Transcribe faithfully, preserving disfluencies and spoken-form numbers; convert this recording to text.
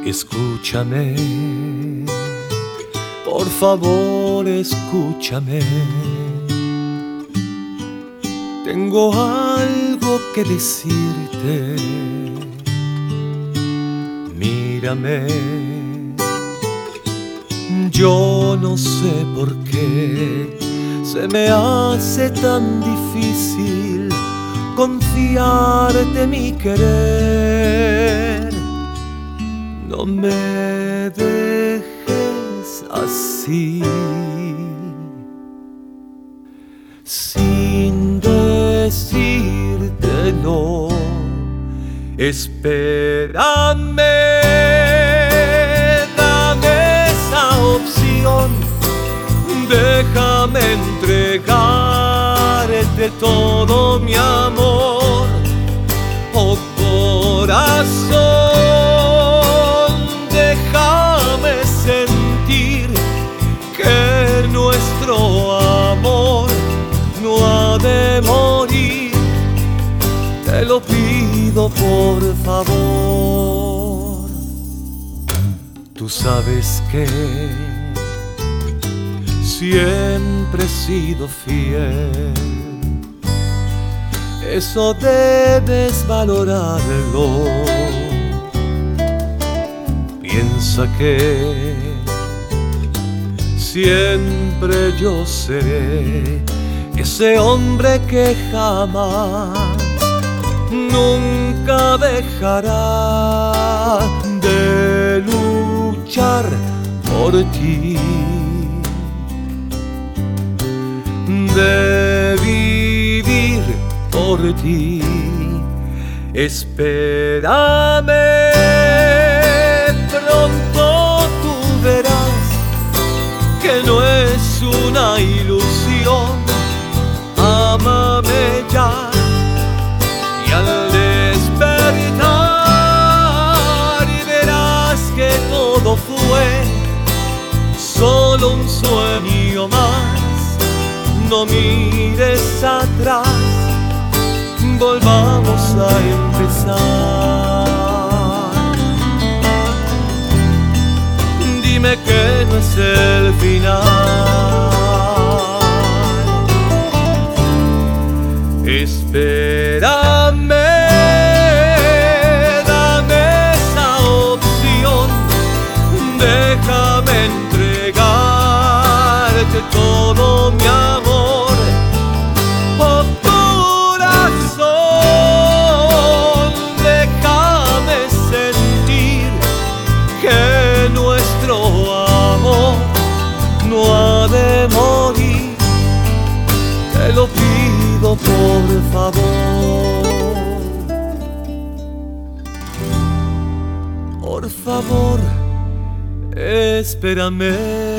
Escúchame, por favor, escúchame. Tengo algo que decirte. Mírame, yo no sé por qué se me hace tan difícil confiarte mi querer. No me dejes así, sin decírtelo. Espérame, dame esa opción. Déjame entregarte todo mi amor. Oh corazón, déjame sentir que nuestro amor no ha de morir. Te lo pido por favor. Tú sabes que siempre he sido fiel. Eso debes valorarlo. Piensa que siempre yo seré ese hombre que jamás, nunca dejará de luchar por ti, de vivir por ti. Espérame, pronto tú verás que no es una ilusión. Ámame ya, y al despertar verás que todo fue solo un sueño más. No mires atrás, volvamos a empezar. Dime que no es el final. Espérame, dame esa opción. Déjame entregarte todo mi amor. Oh corazón, déjame sentir que nuestro amor no ha de morir. Te lo pido por favor. Por favor, espérame.